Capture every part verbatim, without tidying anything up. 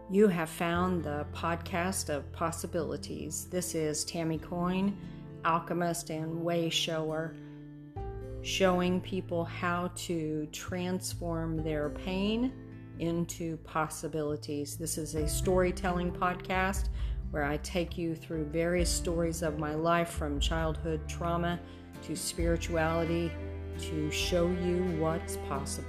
You have found the podcast of possibilities. This is Tammy Coyne, alchemist and way shower, showing people how to transform their pain into possibilities. This is a storytelling podcast where I take you through various stories of my life, from childhood trauma to spirituality, to show you what's possible.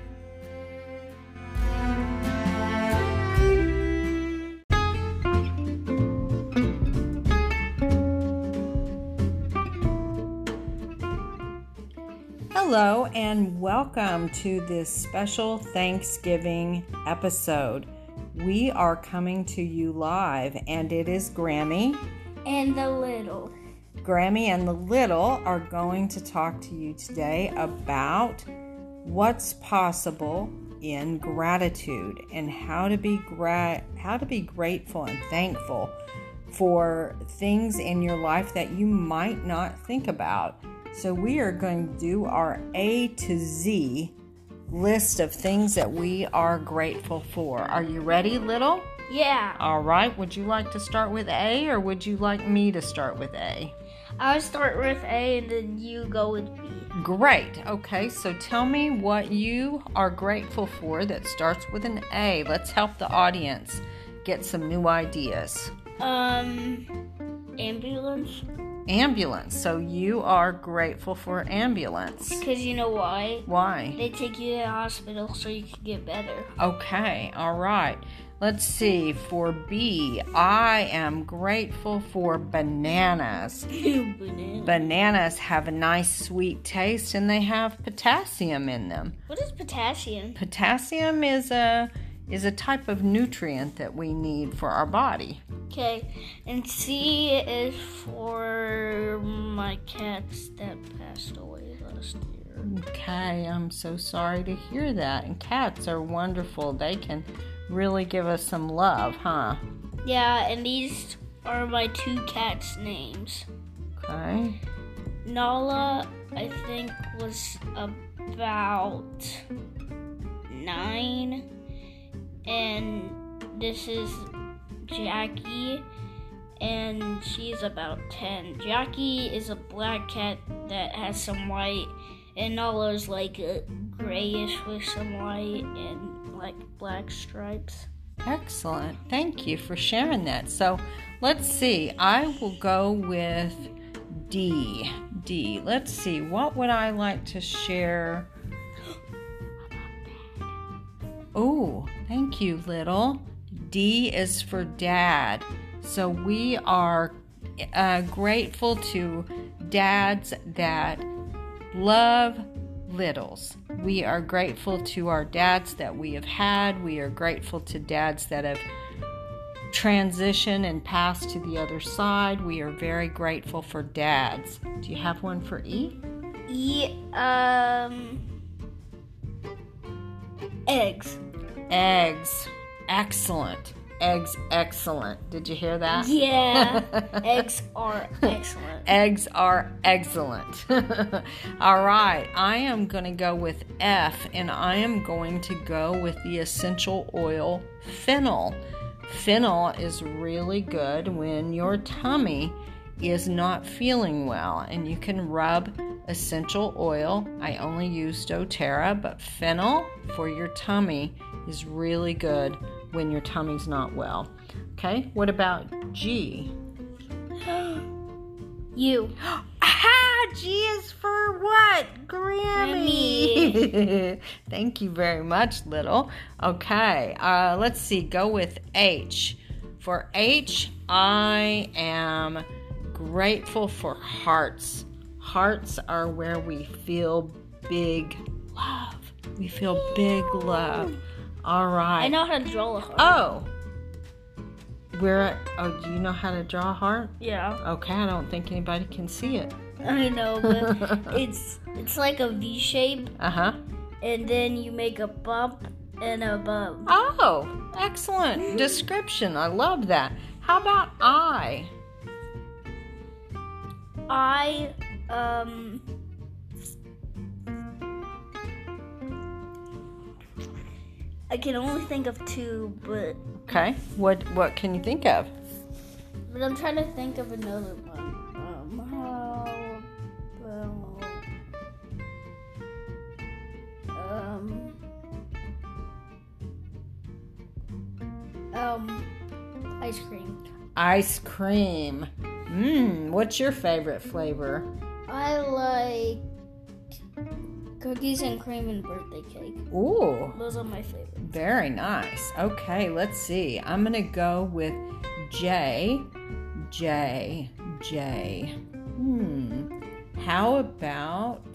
Hello and welcome to this special Thanksgiving episode. We are coming to you live, and it is Grammy and the Little. Grammy and the Little are going to talk to you today about what's possible in gratitude and how to be gra- how to be grateful and thankful for things in your life that you might not think about. So we are going to do our A to Z list of things that we are grateful for. Are you ready, Little? Yeah. All right. Would you like to start with A, or would you like me to start with A? I'll start with A and then you go with B. Great. Okay, so tell me what you are grateful for that starts with an A. Let's help the audience get some new ideas. Um, ambulance. Ambulance. So you are grateful for ambulance. Because you know why? Why? They take you to the hospital so you can get better. Okay, all right. Let's see. For B, I am grateful for bananas. Banana. Bananas have a nice sweet taste, and they have potassium in them. What is potassium? Potassium is a is a type of nutrient that we need for our body. Okay, and C is for my cats that passed away last year. Okay, I'm so sorry to hear that. And cats are wonderful. They can really give us some love, huh? Yeah, and these are my two cats' names. Okay. Nala, I think, was about nine. And this is Jackie, and she's about ten. Jackie is a black cat that has some white, and Nala's like a grayish with some white and like black stripes. Excellent. Thank you for sharing that. So let's see. I will go with D. D. Let's see. What would I like to share? Oh, thank you, Little. D is for Dad. So we are uh, grateful to dads that love littles. We are grateful to our dads that we have had. We are grateful to dads that have transitioned and passed to the other side. We are very grateful for dads. Do you have one for E? E, um... eggs. Eggs. Excellent. Eggs, excellent. Did you hear that? Yeah. Eggs are excellent. Eggs are excellent. All right. I am going to go with F, and I am going to go with the essential oil fennel. Fennel is really good when your tummy is not feeling well, and you can rub essential oil. I only use doTERRA, but fennel for your tummy is really good when your tummy's not well. Okay, what about G? You. Ah, G is for what? Grammy. Thank you very much, Little. Okay, uh, let's see. Go with H. For H, I am grateful for hearts. Hearts are where we feel big love. We feel big love. All right. I know how to draw a heart. Oh. We're, oh, do you know how to draw a heart? Yeah. Okay, I don't think anybody can see it. I know, but it's it's like a V shape. Uh-huh. And then you make a bump and a bump. Oh, excellent description. I love that. How about I? I, um... I can only think of two, but Okay. What what can you think of? But I'm trying to think of another one. Um, how about um um ice cream. Ice cream. Mmm. What's your favorite flavor? I like cookies and cream and birthday cake. Ooh. Those are my favorites. Very nice. Okay, let's see. I'm gonna go with J. J. J. Hmm. How about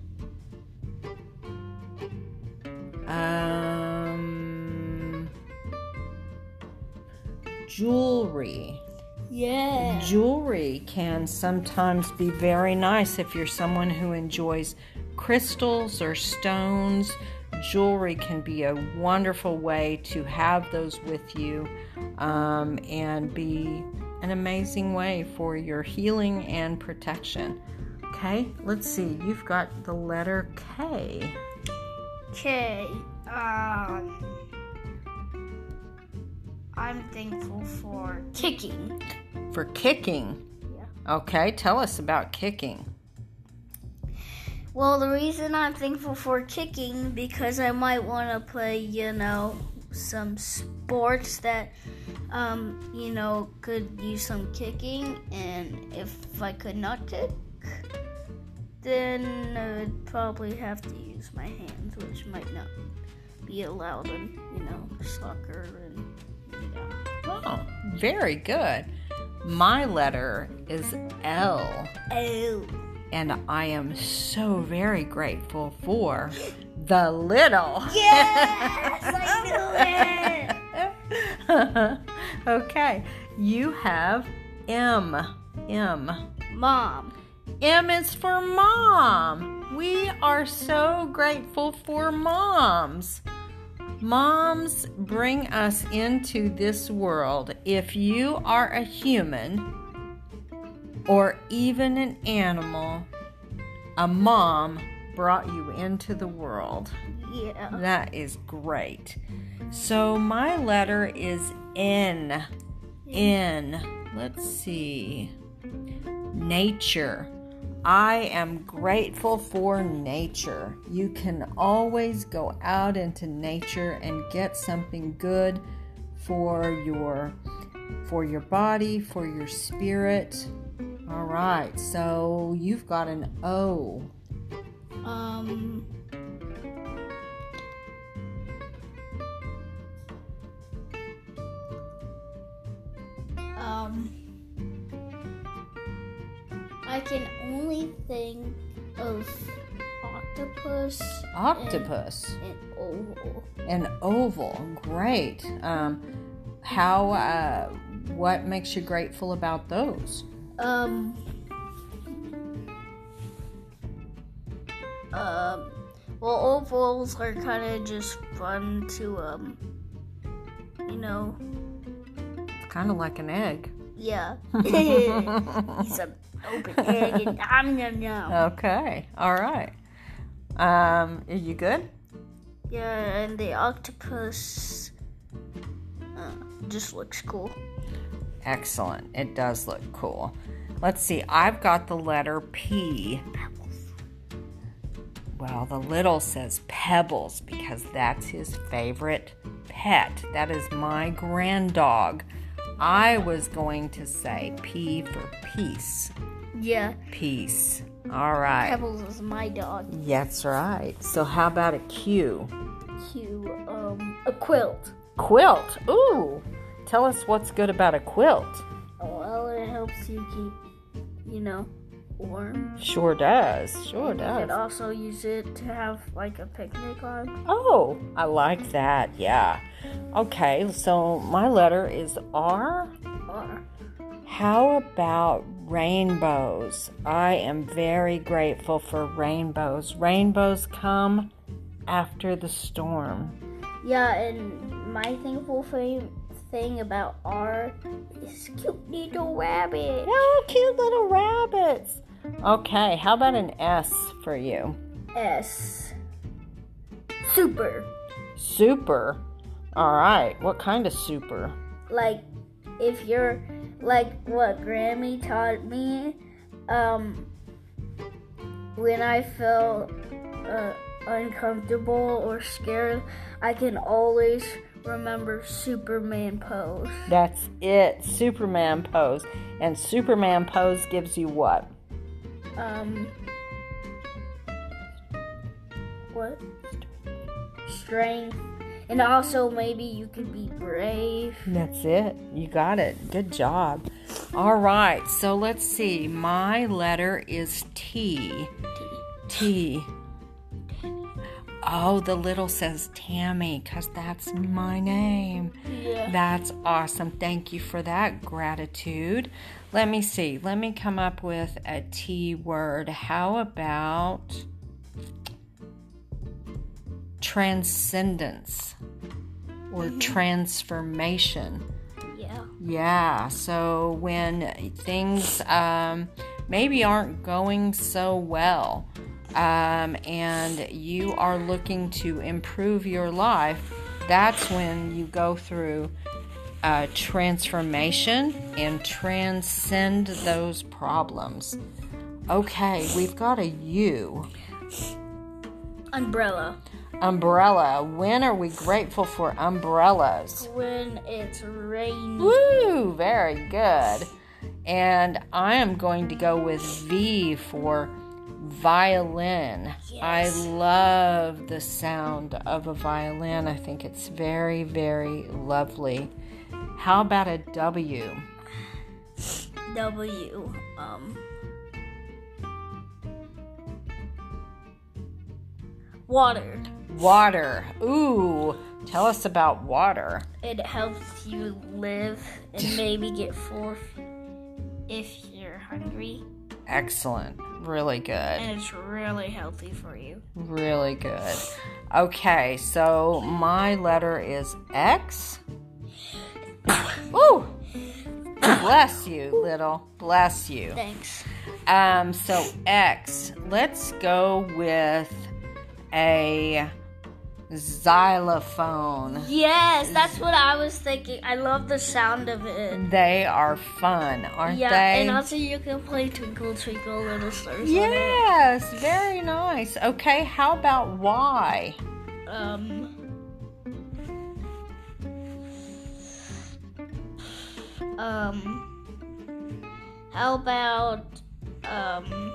um jewelry? Yeah. Jewelry can sometimes be very nice if you're someone who enjoys crystals or stones. Jewelry can be a wonderful way to have those with you um, and be an amazing way for your healing and protection. Okay, let's see. You've got the letter K. Okay. Um, I'm thankful for kicking. For kicking. Yeah. Okay, tell us about kicking. Well, the reason I'm thankful for kicking because I might want to play, you know, some sports that, um, you know, could use some kicking. And if I could not kick, then I would probably have to use my hands, which might not be allowed in, you know, soccer and, yeah. Oh, very good. My letter is L. Oh. And I am so very grateful for the little. Yes, I knew it. Okay, you have M. M. Mom. M is for mom. We are so grateful for moms. Moms bring us into this world. If you are a human or even an animal, a mom brought you into the world. Yeah. That is great. So my letter is N. N. Let's see. Nature. I am grateful for nature. You can always go out into nature and get something good for your for your body, for your spirit. All right. So you've got an O. Um Um I can only think of octopus. Octopus. And, and oval. An oval. Great. Um, how? Uh, what makes you grateful about those? Um. Um. Well, ovals are kind of just fun to um. You know. Kind of like an egg. Yeah. He's a open egg and nom nom nom. Okay. All right. Um, are you good? Yeah, and the octopus uh, just looks cool. Excellent. It does look cool. Let's see. I've got the letter P. Well, the little says Pebbles because that's his favorite pet. That is my grand dog. I was going to say P for peace. Yeah. Peace. All right. Pebbles is my dog. That's right. So how about a Q? Q, um, a quilt. Quilt. Ooh. Tell us what's good about a quilt. Well, it helps you keep, you know, warm. Sure does. Sure and does. You could also use it to have, like, a picnic on. Oh, I like that. Yeah. Okay, so my letter is R. R. How about rainbows? I am very grateful for rainbows. Rainbows come after the storm. Yeah, and my thankful thing, thing about R is cute little rabbit. Oh, cute little rabbits. Okay, how about an S for you? S. Super. Super. All right. What kind of super? Like, if you're, like what Grammy taught me, um, when I feel uh, uncomfortable or scared, I can always remember Superman pose. That's it. Superman pose. And Superman pose gives you what? Um, what? Strength. And also maybe you could be brave. That's it. You got it. Good job. All right. So let's see. My letter is T. T. Oh, the little says Tammy because that's my name. Yeah. That's awesome. Thank you for that gratitude. Let me see. Let me come up with a T word. How about transcendence or Mm-hmm. transformation? Yeah. Yeah. So when things um, maybe aren't going so well, Um, and you are looking to improve your life, that's when you go through uh, transformation and transcend those problems. Okay, we've got a U. Umbrella. Umbrella. When are we grateful for umbrellas? When it's raining. Woo! Very good. And I am going to go with V for violin. Yes. I love the sound of a violin. I think it's very, very lovely. How about a W? W. Um. Water. Water. Ooh, tell us about water. It helps you live and maybe get full if you're hungry. Excellent. Really good. And it's really healthy for you. Really good. Okay, so my letter is X. Ooh! Bless you, little. Bless you. Thanks. Um, so X. Let's go with a xylophone. Yes, that's what I was thinking. I love the sound of it. They are fun, aren't Yeah, they? and also you can play Twinkle Twinkle Little Stars. Yes, very nice. Okay, how about Y? On it. Um. Um. How about um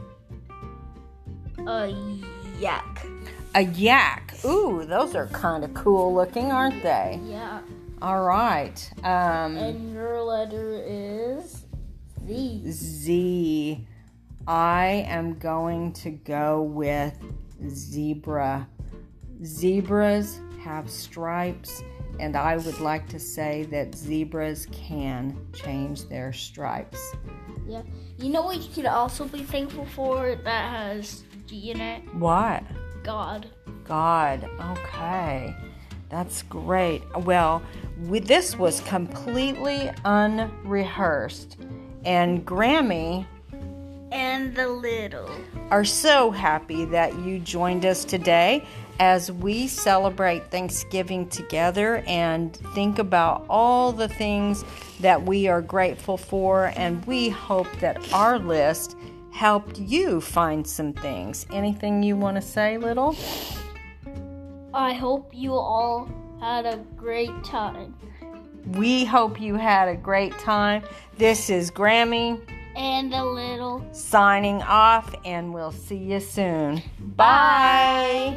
a yak? A yak. Ooh, those are kind of cool looking, aren't they? Yeah. All right. Um, And your letter is Z. Z. I am going to go with zebra. Zebras have stripes, and I would like to say that zebras can change their stripes. Yeah. You know what you could also be thankful for that has G in it? What? God. God. Okay. That's great. Well, we, this was completely unrehearsed. And Grammy And the little. are so happy that you joined us today as we celebrate Thanksgiving together and think about all the things that we are grateful for. And we hope that our list helped you find some things. Anything you want to say, little? I hope you all had a great time. We hope you had a great time. This is Grammy And the little. signing off, and we'll see you soon. Bye.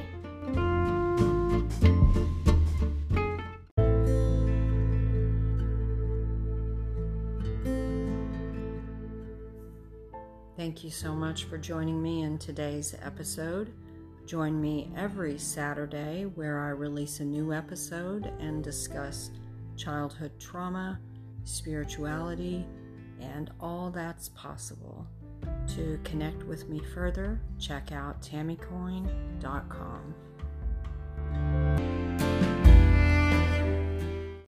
Thank you so much for joining me in today's episode. Join me every Saturday where I release a new episode and discuss childhood trauma, spirituality, and all that's possible. To connect with me further, check out tammy coyne dot com.